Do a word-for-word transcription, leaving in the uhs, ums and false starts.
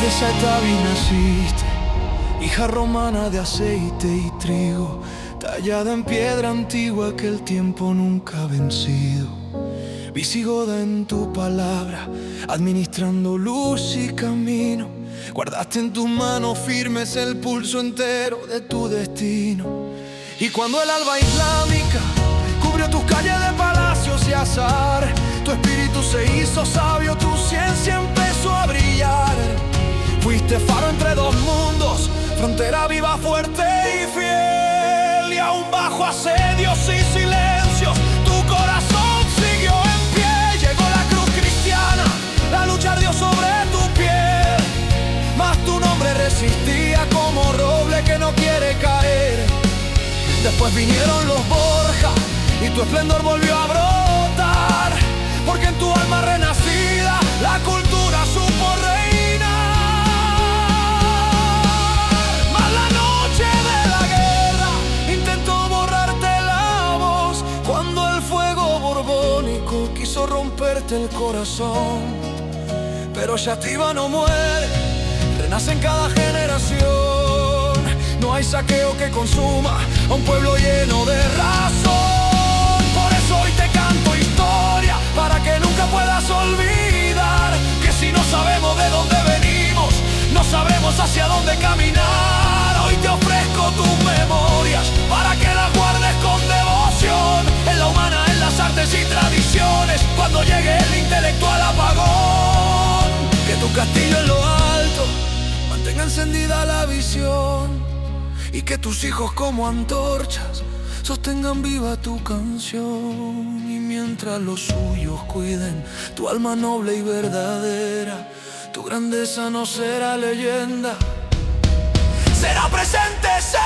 De Saetavi naciste, hija romana de aceite y trigo, tallada en piedra antigua que el tiempo nunca ha vencido. Visigoda en tu palabra, administrando luz y camino. Guardaste en tus manos firmes el pulso entero de tu destino. Y cuando el alba islámica cubrió tus calles de palacios y azar, tu espíritu se hizo sabio, tu ciencia empezó a brillar. Fuiste faro entre dos mundos, frontera viva, fuerte y fiel. Y aún bajo asedios y silencios, tu corazón siguió en pie. Llegó la cruz cristiana, la lucha ardió sobre tu piel, mas tu nombre resistía como roble que no quiere caer. Después vinieron los Borja y tu esplendor volvió a brotar, porque en tu alma renacida la cultura supo reinar. Mas la noche de la guerra intentó borrarte la voz, cuando el fuego borbónico quiso romperte el corazón. Pero Sativa no muere, renace en cada generación. No hay saqueo que consuma a un pueblo lleno de razón. Por eso hoy te canto historia, para que nunca puedas olvidar que si no sabemos de dónde venimos, no sabremos hacia dónde caminar. Hoy te ofrezco tus memorias, para que las guardes con devoción, en la humana, en las artes y tradiciones, cuando llegue el intelectual apagón. Que tu castillo en lo alto mantenga encendida la visión, y que tus hijos como antorchas sostengan viva tu canción. Y mientras los suyos cuiden tu alma noble y verdadera, tu grandeza no será leyenda, será presente.